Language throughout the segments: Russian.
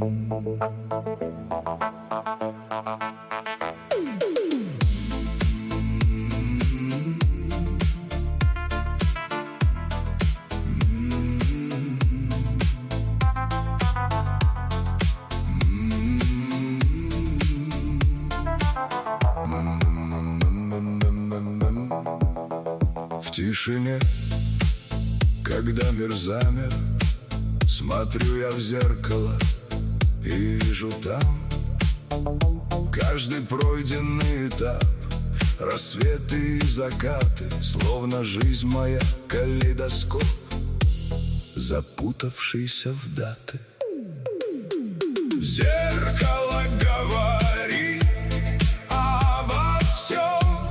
В тишине, когда мир замер, смотрю я в зеркало и вижу там каждый пройденный этап, рассветы и закаты, словно жизнь моя калейдоскоп, запутавшийся в даты. В зеркало говори обо всем,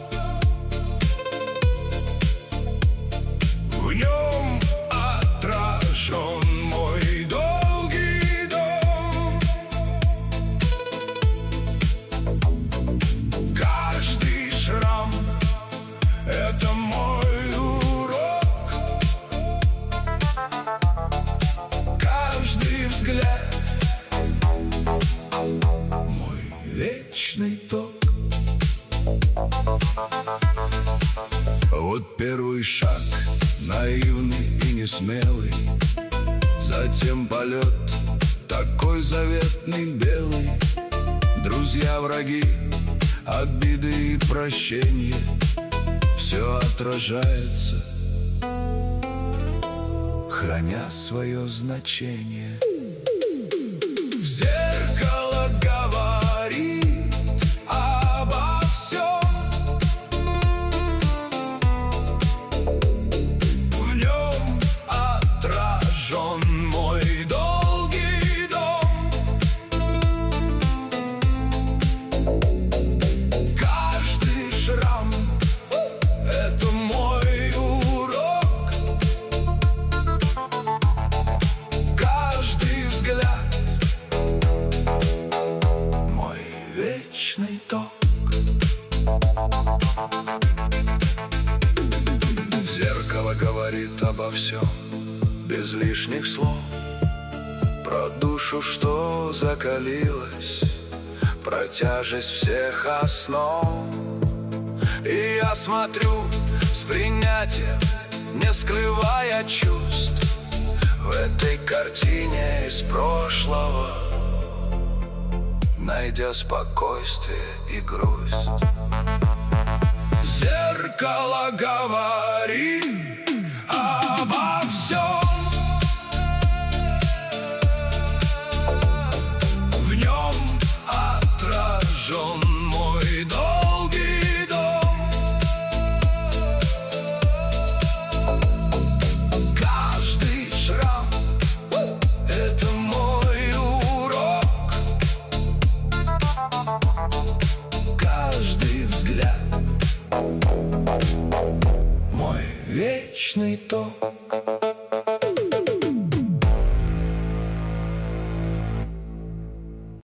в нем отражен мой долгий дом. Каждый шрам — это мой урок, каждый взгляд — мой вечный ток. Вот первый шаг, наивный и несмелый, затем полет, такой заветный белый. Друзья, враги, обиды и прощения, все отражается, храня свое значение. В зеркало говори обо всем, в нем отражен мой долгий дом. Каждый шрам — это мой урок, каждый взгляд — мой вечный ток. Зеркало говорит обо всем, без лишних слов, про душу, что закалилась, про тяжесть всех основ. И я смотрю с принятием, не скрывая чувств, в этой картине из прошлого, найдя спокойствие и грусть. Зеркало говорит обо всем, в нем отражен мой долгий дом. Каждый шрам — это мой урок, каждый взгляд — мой вечный ток.